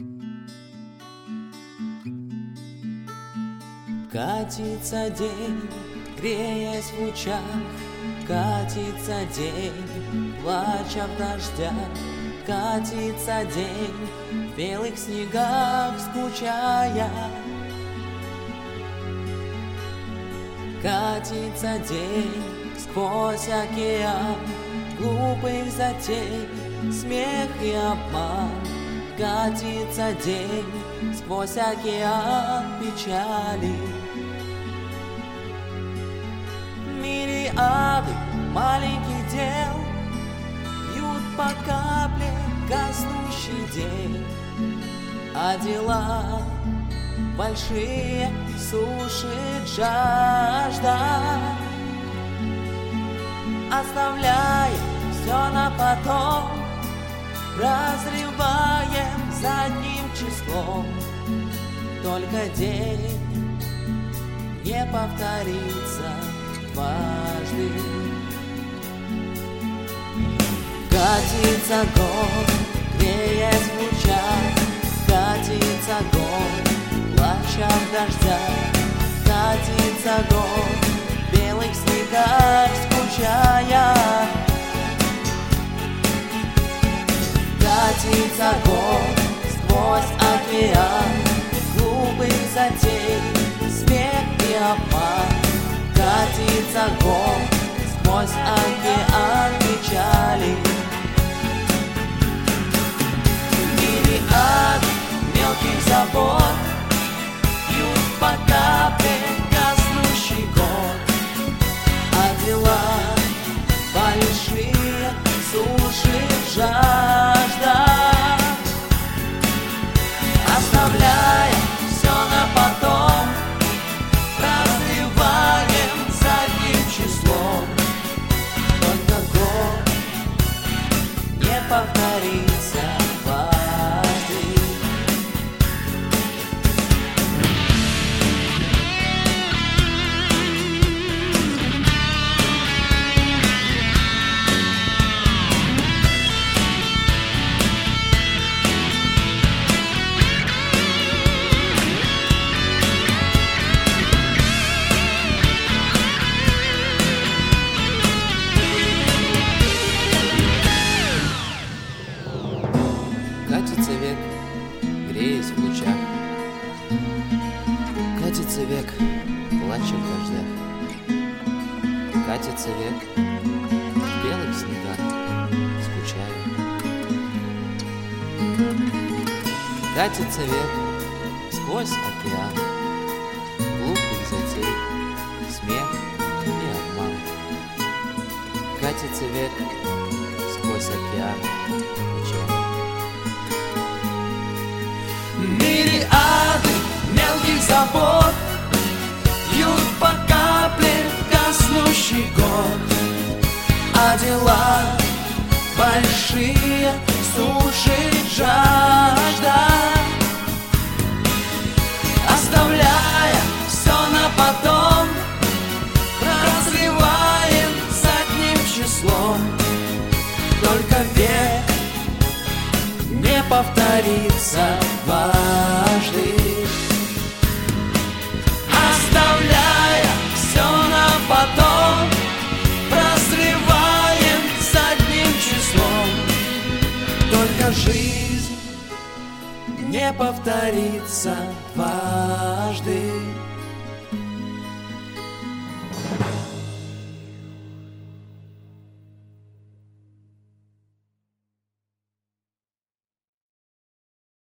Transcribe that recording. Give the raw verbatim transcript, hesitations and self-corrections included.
Катится день, греясь в лучах, катится день, плача в дождях. Катится день, в белых снегах скучая. Катится день, сквозь океан глупых затей, смех и обман. Катится день, сквозь океан печали. Мириады маленьких дел бьют по капле гаснущий день, а дела большие сушит жажда, оставляя все на потом, разрываем задним числом. Только день не повторится дважды. Катится год, греясь в лучах, катится год, плача в дождях. Катится год, в белых снегах скучая. Катится год, сквозь океан глупых затей, смех и обман. Катится год, сквозь океан печали. Мириады мелких забот бьют по капле гаснущий год, а дела большие сушит жажда, оставляя все на потом, разрываем задним числом. Только год не повторится дважды. Катится век, греясь в лучах, катится век, плача в дождях. Катится век, в белых снегах скучая. Катится век, сквозь океан глупых затей, смех и обман. Катится век, сквозь океан печаль. Мириады мелких забот бьют по капле гаснущий год, а дела большие сушит жажда, оставляя все на потом, разрываем задним числом. Только век не повторится дважды, оставляя все на потом, разрываем задним числом. Только жизнь не повторится дважды.